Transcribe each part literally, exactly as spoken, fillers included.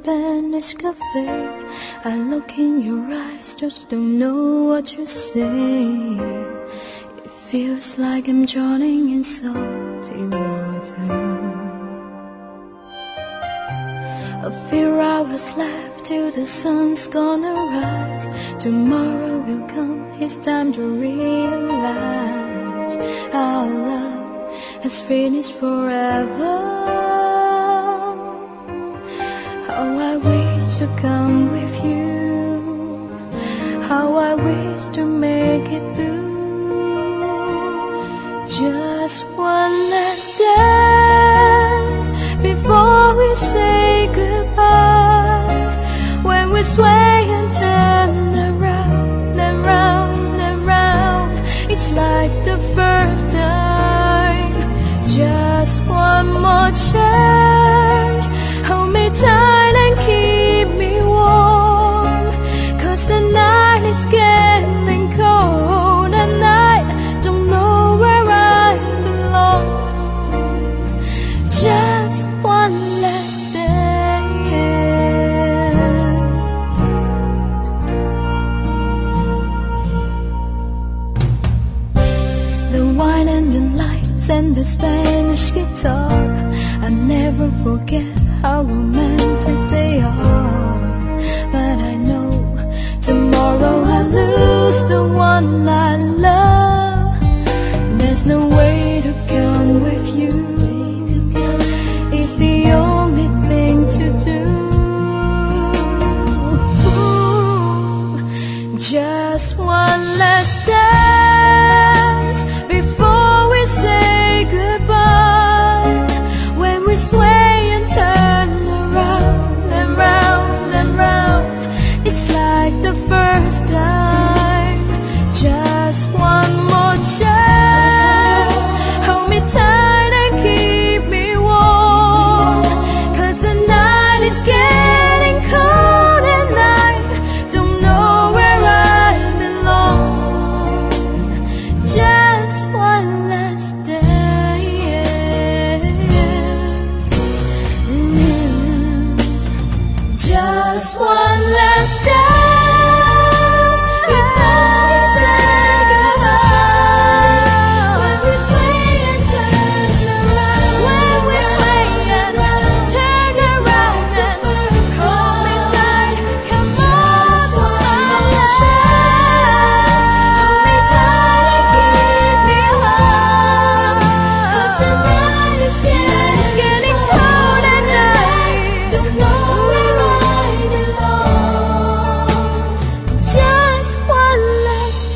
Spanish cafe. I look in your eyes, just don't know what you say. It feels like I'm drowning in salty water. A few hours left till the sun's gonna rise. Tomorrow will come, it's time to realize our love has finished forever. How I wish to come with you, how I wish to make it through. Just one last dance before we say goodbye. When we sway and turn around and round and round, it's like the first time. Just one more chance, hold me tight and keep me warm, 'cause the night is getting cold and I don't know where I belong. Just one last dance. The wine and the lights and the Spanish guitar, I never forget how romantic they are. But I know tomorrow I lose the one I love. There's no way to come with you, it's the only thing to do. Just one last dance before we say goodbye. When we sway and turn around and round and round, it's like the first time. Just one more chance, hold me tight and keep me warm, 'cause the night is getting cold and I don't know where I belong. Just one last dance. Mm. Just one last dance before we say goodbye. When we sway and turn around, when we sway and turn around and hold me tight, come on, one chance, hold me tight and keep me warm, 'cause the night is getting cold and I don't know where I belong. Just one last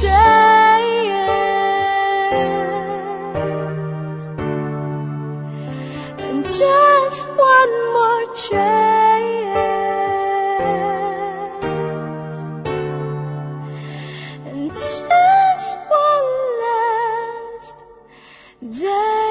dance, and just one more chance, and just one last dance.